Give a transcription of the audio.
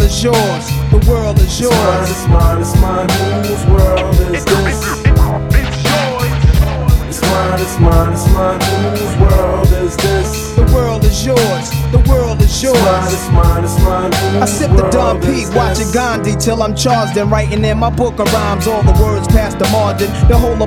is yours, the world is yours. It's mine, it's mine, whose world is this? It's mine, it's mine, it's mine, whose world is this? The world is yours, the world is yours. It's mine, it's mine, it's mine, I sip the Dom P, watching Gandhi till I'm charged and writing in my book of rhymes all the words past the margin. The whole